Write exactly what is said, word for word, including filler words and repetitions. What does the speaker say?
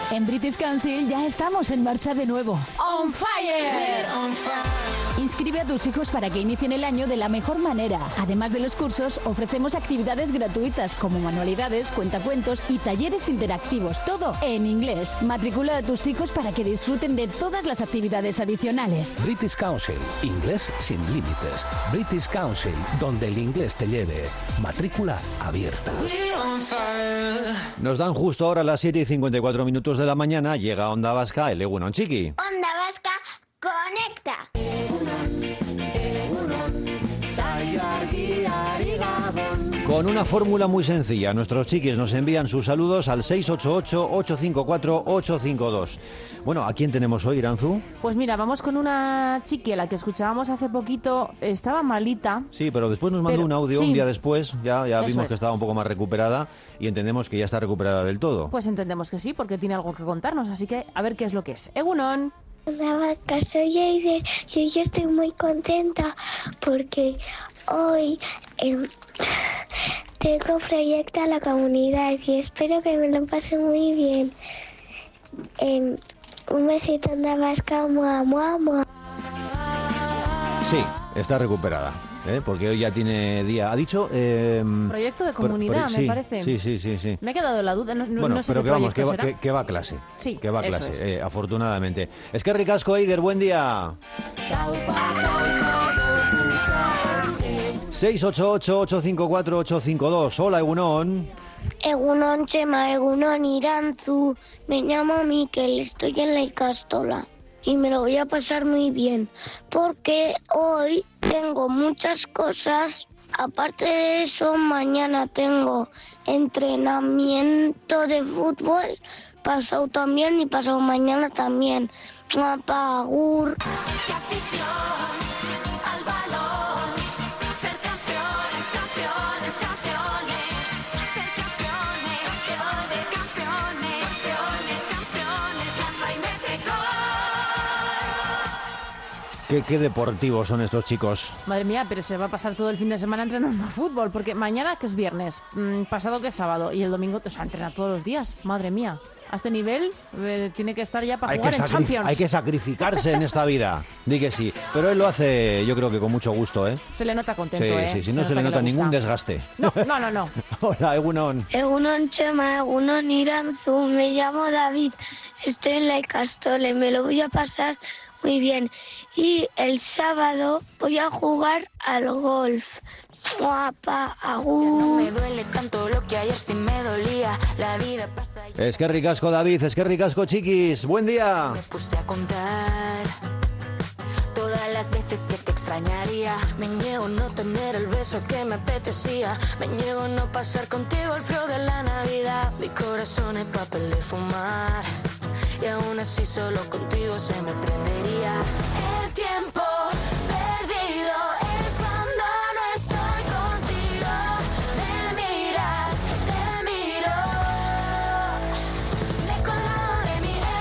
En British Council ya estamos en marcha de nuevo. ¡On fire! On fire. Inscribe a tus hijos para que inicien el año de la mejor manera. Además de los cursos, ofrecemos actividades gratuitas como manualidades, cuentacuentos y talleres interactivos. Todo en inglés. Matricula a tus hijos para que disfruten de todas las actividades adicionales. British Council. Inglés sin límites. British Council, donde el inglés te lleve. Matrícula abierta. Nos dan justo ahora las siete y cincuenta y cuatro minutos de la mañana. Llega Onda Vasca, el Egunon Chiqui. Onda Vasca conecta. Con una fórmula muy sencilla, nuestros chiquis nos envían sus saludos al seis ocho ocho, ocho cinco cuatro, ocho cinco dos. Bueno, ¿a quién tenemos hoy, Iranzu? Pues mira, vamos con una chiqui a la que escuchábamos hace poquito. Estaba malita. Sí, pero después nos mandó pero, un audio sí. un día después. Ya, ya vimos es. que estaba un poco más recuperada y entendemos que ya está recuperada del todo. Pues entendemos que sí, porque tiene algo que contarnos. Así que a ver qué es lo que es. Egunon. Onda Vasca, soy Eider y yo estoy muy contenta porque hoy eh, tengo proyecto a la comunidad y espero que me lo pase muy bien. Eh, un besito, Onda Vasca, mua, mua, mua. Sí, está recuperada, ¿eh? Porque hoy ya tiene día. ¿Ha dicho? Eh, Proyecto de comunidad, pro, pro, me sí, parece. Sí, sí, sí, sí. Me he quedado la duda. No, no, Bueno, no sé pero qué que vamos, que va, proyecto que, que va a clase. Sí, que va a eso clase, es. eh, afortunadamente. Es que ricasco, Eider, buen día. seis ocho ocho, ocho cinco cuatro, ocho cinco dos. Hola, Egunon. Egunon Chema, Egunon Iranzu, me llamo Miquel, estoy en la Icastola y me lo voy a pasar muy bien porque hoy tengo muchas cosas. Aparte de eso, mañana tengo entrenamiento de fútbol, pasado también y pasado mañana también. Apagur. ¿Qué, qué deportivos son estos chicos? Madre mía, pero se va a pasar todo el fin de semana entrenando a fútbol, porque mañana que es viernes, mmm, pasado que es sábado y el domingo, o sea, entrena todos los días. Madre mía, a este nivel eh, tiene que estar ya para Hay jugar que, en sacri- Champions. hay que sacrificarse en esta vida. Di que sí. Pero él lo hace, yo creo que con mucho gusto, ¿eh? Se le nota contento, Sí, ¿eh? sí, sí, no se, le nota que ningún gusta. desgaste. No, no, no, no. Hola, Egunon. Egunon Chema, Egunon Iranzu, me llamo David, estoy en la Icastole, me lo voy a pasar muy bien. Y el sábado voy a jugar al golf. Guapa, agur. No me duele tanto lo que ayer sí me dolía. La vida pasa y Es que ricasco, David, es que ricasco, chiquis. Buen día. me puse a contar todas las veces que te extrañaría. Me niego a no tener el beso que me apetecía. Me niego a no pasar contigo el frío de la Navidad. Mi corazón es papel de fumar y aún así solo contigo se me prendería. El tiempo